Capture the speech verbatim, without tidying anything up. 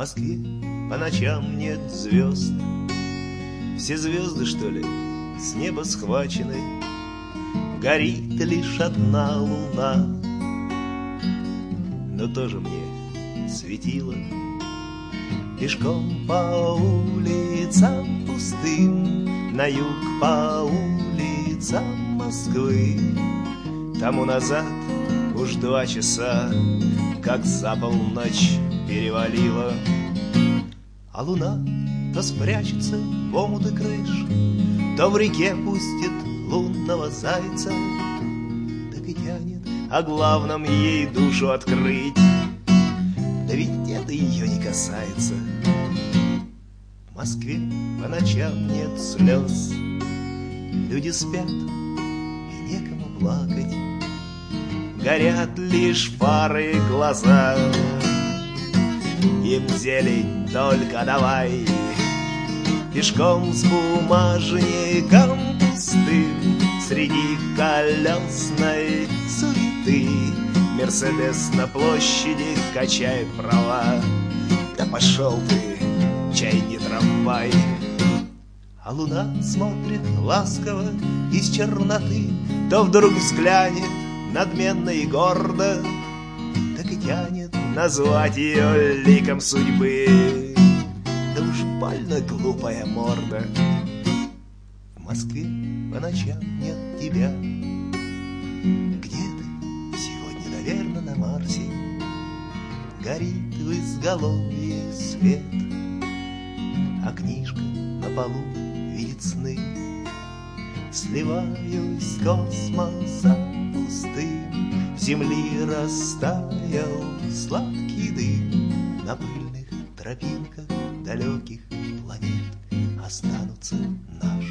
Москве по ночам нет звезд. Все звезды, что ли, с неба схвачены. Горит лишь одна луна, но тоже мне светило. Пешком по улицам пустым, на юг по улицам Москвы. Тому назад уж два часа, как за полночь перевалило. А луна то спрячется в омуты крыш, то в реке пустит лунного зайца. Так и тянет о главном ей душу открыть, да ведь это ее не касается. В Москве по ночам нет слез, люди спят и некому плакать. Горят лишь фары глаза, им зелень только давай. Пешком с бумажником пустым среди колесной суеты Мерседес на площади качает права. Да пошел ты, чай не трамвай. А луна смотрит ласково из черноты, то вдруг взглянет надменно и гордо, так и тянет назвать ее ликом судьбы. Да уж больно глупая морда. В Москве по ночам нет тебя. Где ты? Сегодня, наверное, на Марсе. Горит в изголовье свет, а книжка на полу видит сны. Сливаюсь с космосом пустым, в земли растаял сладкий дым. На пыльных тропинках далеких планет останутся наши